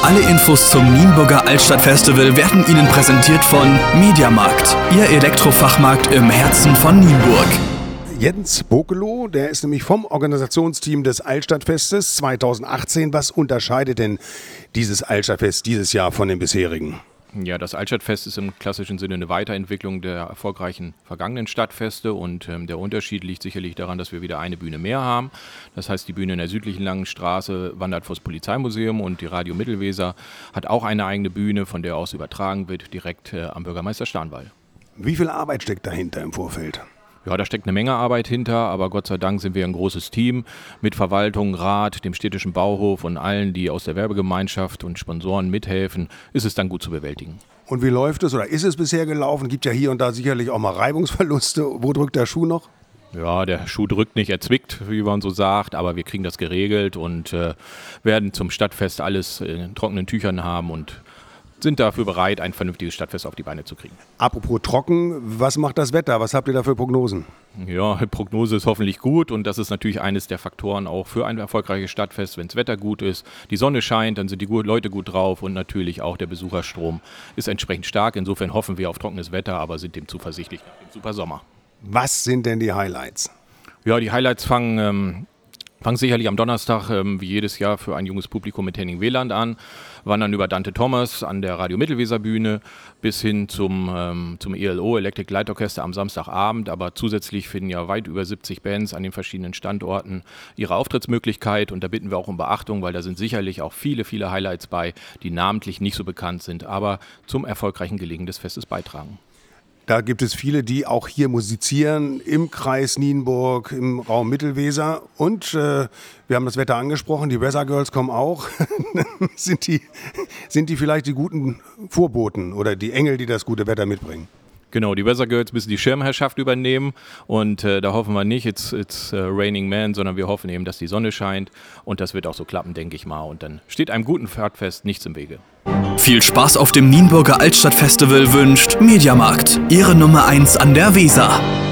Alle Infos zum Nienburger Altstadtfestival werden Ihnen präsentiert von Mediamarkt, Ihr Elektrofachmarkt im Herzen von Nienburg. Jens Bokelow, der ist nämlich vom Organisationsteam des Altstadtfestes 2018. Was unterscheidet denn dieses Altstadtfest dieses Jahr von den bisherigen? Ja, das Altstadtfest ist im klassischen Sinne eine Weiterentwicklung der erfolgreichen vergangenen Stadtfeste und der Unterschied liegt sicherlich daran, dass wir wieder eine Bühne mehr haben. Das heißt, die Bühne in der südlichen Langen Straße wandert vors Polizeimuseum und die Radio Mittelweser hat auch eine eigene Bühne, von der aus übertragen wird, direkt am Bürgermeister Starnwall. Wie viel Arbeit steckt dahinter im Vorfeld? Ja, da steckt eine Menge Arbeit hinter, aber Gott sei Dank sind wir ein großes Team mit Verwaltung, Rat, dem städtischen Bauhof und allen, die aus der Werbegemeinschaft und Sponsoren mithelfen, ist es dann gut zu bewältigen. Und wie läuft es oder ist es bisher gelaufen? Gibt ja hier und da sicherlich auch mal Reibungsverluste. Wo drückt der Schuh noch? Ja, der Schuh drückt nicht, er zwickt, wie man so sagt, aber wir kriegen das geregelt und werden zum Stadtfest alles in trockenen Tüchern haben und sind dafür bereit, ein vernünftiges Stadtfest auf die Beine zu kriegen. Apropos trocken, was macht das Wetter? Was habt ihr da für Prognosen? Ja, Prognose ist hoffentlich gut und das ist natürlich eines der Faktoren auch für ein erfolgreiches Stadtfest. Wenn das Wetter gut ist, die Sonne scheint, dann sind die Leute gut drauf und natürlich auch der Besucherstrom ist entsprechend stark. Insofern hoffen wir auf trockenes Wetter, aber sind dem zuversichtlich nach dem super Sommer. Was sind denn die Highlights? Ja, die Highlights fangen sicherlich am Donnerstag wie jedes Jahr für ein junges Publikum mit Henning Wieland an, wandern über Dante Thomas an der Radio Mittelweser Bühne bis hin zum ELO, Electric Light Orchester am Samstagabend, aber zusätzlich finden ja weit über 70 Bands an den verschiedenen Standorten ihre Auftrittsmöglichkeit und da bitten wir auch um Beachtung, weil da sind sicherlich auch viele, viele Highlights bei, die namentlich nicht so bekannt sind, aber zum erfolgreichen Gelingen des Festes beitragen. Da gibt es viele, die auch hier musizieren, im Kreis Nienburg, im Raum Mittelweser. Und wir haben das Wetter angesprochen, die Weather Girls kommen auch. Sind die vielleicht die guten Vorboten oder die Engel, die das gute Wetter mitbringen? Genau, die Weather Girls müssen die Schirmherrschaft übernehmen und da hoffen wir nicht, it's raining man, sondern wir hoffen eben, dass die Sonne scheint und das wird auch so klappen, denke ich mal. Und dann steht einem guten Stadtfest nichts im Wege. Viel Spaß auf dem Nienburger Altstadtfestival wünscht Mediamarkt, Ihre Nummer 1 an der Weser.